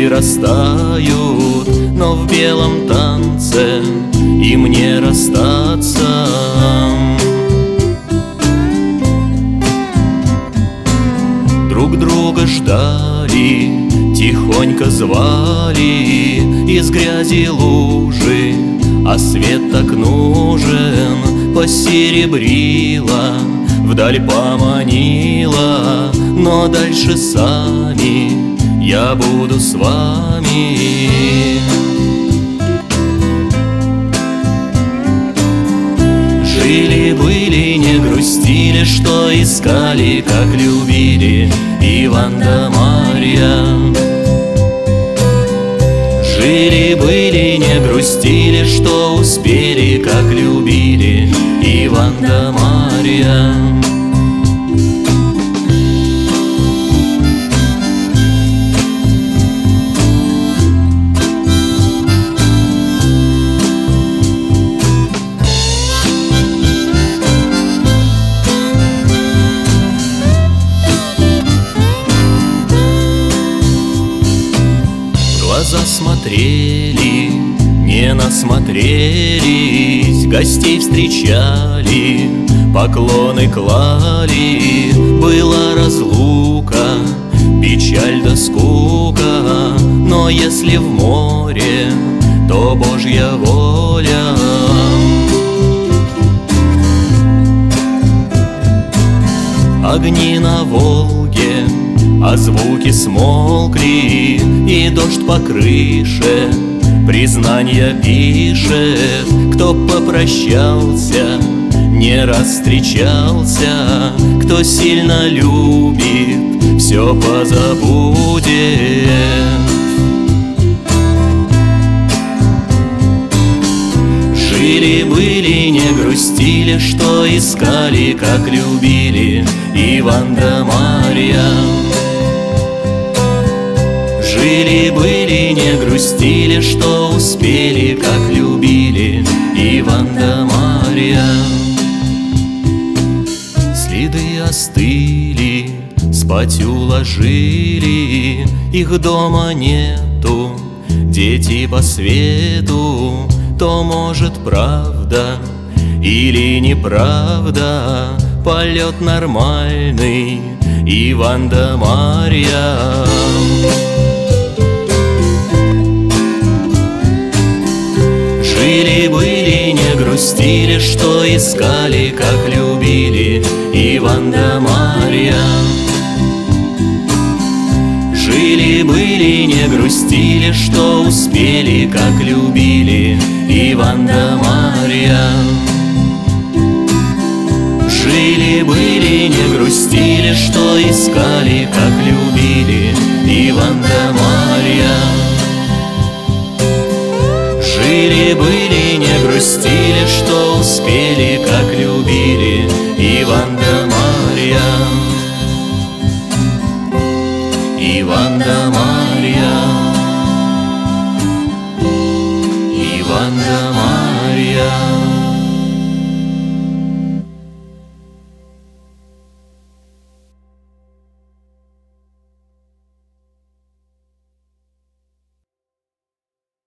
цветы растают, но в белом танце им не расстаться. Друг друга ждали, тихонько звали из грязи лужи, а свет так нужен, посеребрила, вдаль поманила, но дальше сами я буду с вами. Жили-были, не грустили, что искали, как любили Иван да Марья. Жили-были, не грустили, что успели, как любили Иван да Марья. Засмотрели, не насмотрелись, гостей встречали, поклоны клали. Была разлука, печаль да скука, но если в море, то Божья воля. Огни на Волге, а звуки смолкли, и дождь по крыше признания пишет. Кто попрощался, не раз встречался, кто сильно любит, все позабудет. Жили-были, не грустили, что искали, как любили Иван да Марья. Жили-были, не грустили, что успели, как любили Иван да Марья. Следы остыли, спать уложили, их дома нету, дети по свету. То, может, правда или неправда, полет нормальный Иван да Марья. Жили-были, не грустили, что искали, как любили Иван да Марья. Жили-были, не грустили, что успели, как любили Иван да Марья. Жили-были, не грустили, что искали, как любили Иван да Марья. Жили-были, не грустили, что успели, как любили Иван да Марья. Иван да Марья, Иван да Марья.